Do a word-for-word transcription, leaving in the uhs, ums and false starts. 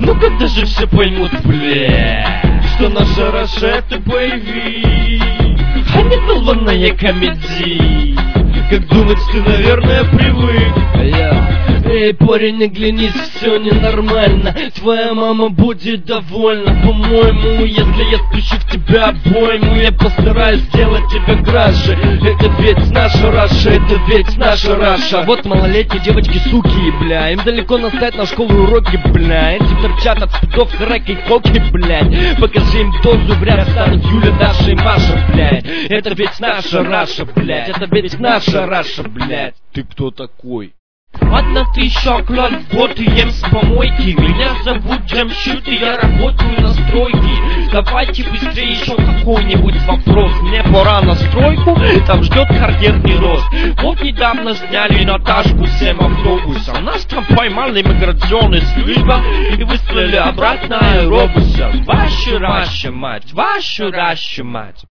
Ну когда же все поймут, бля, что наша Раша это боевик, а не долбаная комедия. Как думать, ты, наверное, привык. Эй, парень, оглянись, все ненормально. Твоя мама будет довольна, по-моему. Если я спущу в тебя обойму, я постараюсь сделать тебя краше. Это ведь наша Раша, это ведь наша Раша. Вот малолетние девочки, суки, бля, им далеко настать на школу уроки, бля. Эти торчат от спидов, храки и коки, блядь. Покажи им дозу, вряд станут Юля, Даша и Маша, блядь. Это ведь наша Раша, блядь, это ведь наша Раша, блядь. Ты кто такой? Одна тысяча клад в год и ем с помойки. Меня зовут Джамшут и я работаю на стройке. Давайте быстрее еще какой-нибудь вопрос. Мне пора на стройку, там ждет карьерный рост. Вот недавно сняли Наташку всем автобусом. Нас там поймали миграционная служба и выслали обратно аэробусом. Вашу Рашу мать, вашу Рашу мать.